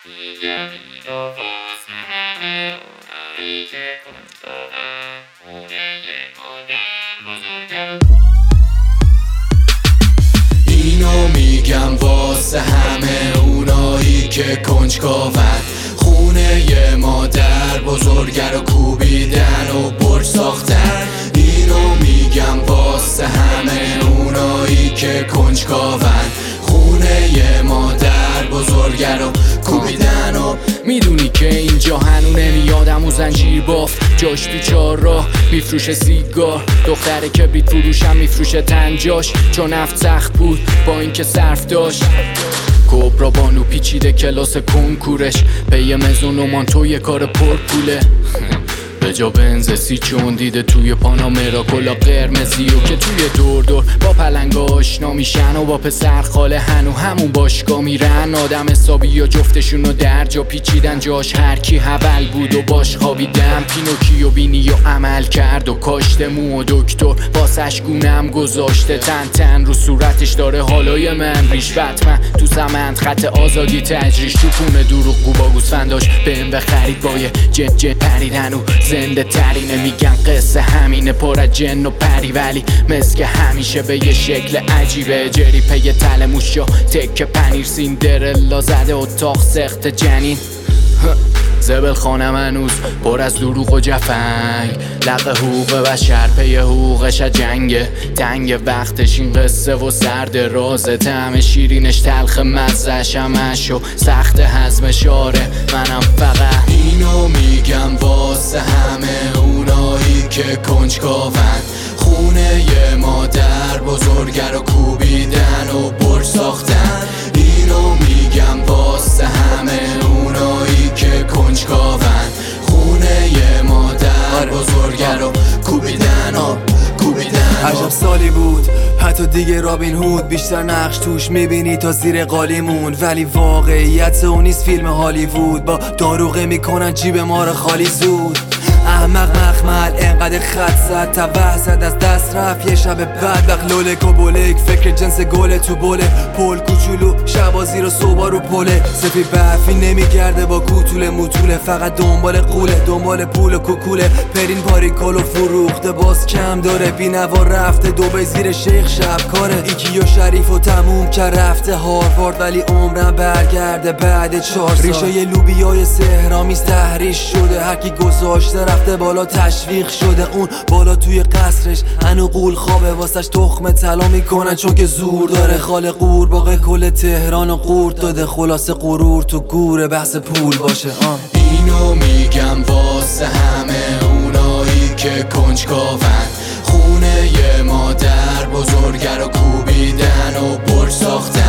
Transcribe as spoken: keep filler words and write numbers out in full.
اینو میگم واسه همه اونایی که کنجکاون، خونه ی مادر بزرگه رو کوبیدن و برج ساختن. اینو میگم واسه همه اونایی که کنجکاون، خونه ی مادر بزرگه رو کوبیدن. و میدونی که اینجا هنو نمیادم و زنجیر بافت، جاش تو چار راه میفروشه سیگار، دختره کبریت فروشم میفروشه تنجاش، چون نفت سخت بود با اینکه صرف داشت. کبرا بانو پیچیده کلاس کنکورش، پی مزون و مانتو کار پر پوله. به جا بنز سی چون دیده توی پانامرا کلا قرمزی و که توی دور دور با پلنگ آشنا میشن و با پسر خاله هنو همون باشگاه میرن. آدم حسابی یا جفتشونو در جا پیچیدن، جاش هر کی حول بود و باش خوابیدن. پینوکیو بینی و عمل کرد و کاشته مو و دکتر واسش گونم گذاشته، تن تن رو صورتش داره حالای من ریشوت. من تو سمند خط آزادی تجریش، تو پونه دروغ گوبا گوسفنداش بهم بخرید با یه جت جت پریدن و زنده ترینه. میگن قصه همینه پر از جن و پری، ولی مسک همیشه به یه شکل عجیبه. جری پی تل موشا تک پنیر، سیندرلا زده اتاق سخت جنین. زبل خانم هنوز پر از دروغ و جفنگ، لق حقوق بشر پی حقوقش جنگه. تنگ وقتش این قصه و سرد رازه، طعم شیرینش تلخ مزهش همش و سخت هضمش. آره منم فقط اینو میگم واسه همه اونایی که کنجکاون، خونه ی مادر بزرگه رو کوبیدن و برج ساختن. اینو میگم واسه همه اونایی که کنجکاون، خونه ی مادر بزرگه رو کوبیدن و کوبیدن. عجب سالی بود حتی دیگه رابین هود، بیشتر نقش توش میبینی تا زیر قالیمون، ولی واقعیت اون نیست فیلم هالیوود. با داروغه میکنن جیب ما رو خالی زود. احمق مخمل انقدر خط زد تا وحزد از دست رفت یه شب بعد. وقت لولک و بولک فکر جنس گله تو بوله، پول کوچولو شبازی رو صبح رو پله. سفی برفی نمیگرده با کوتوله موتوله، فقط دنبال قوله دنبال پول و کوکوله. پرین پاریکالو فروخته باز کم داره، بینوا رفته دوبه زیر شیخ شب کاره. ایکی و شریف و تموم که رفته هاروارد، ولی عمرم برگرده بعد چهار سال. ریشه ی لوبیای سهرامیز تحریش شده، هرکی گذاشته رفته بالا تشویق شده. اون بالا توی قصرش هنو قول خوابه، واسش تخم طلا میکنن چون که زور داره. خال قورباغه کل تهران و قورت داده، خلاصه غرور تو گوره بحث پول باشه. آه. اینو میگم واسه همه اونایی که کنجکاون، خونه ی مادر بزرگه رو کوبیدن و برج ساختن.